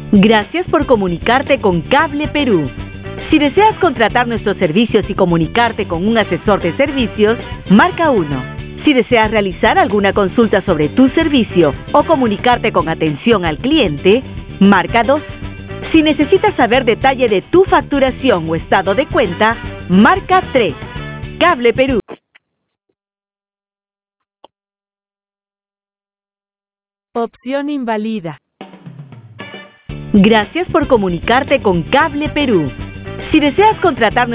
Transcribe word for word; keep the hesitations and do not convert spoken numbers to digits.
Gracias por comunicarte con Cable Perú. Si deseas contratar nuestros servicios y comunicarte con un asesor de servicios, marca uno. Si deseas realizar alguna consulta sobre tu servicio o comunicarte con atención al cliente, marca dos. Si necesitas saber detalle de tu facturación o estado de cuenta, marca tres. Cable Perú. Opción invalida. Gracias por comunicarte con Cable Perú. Si deseas contratar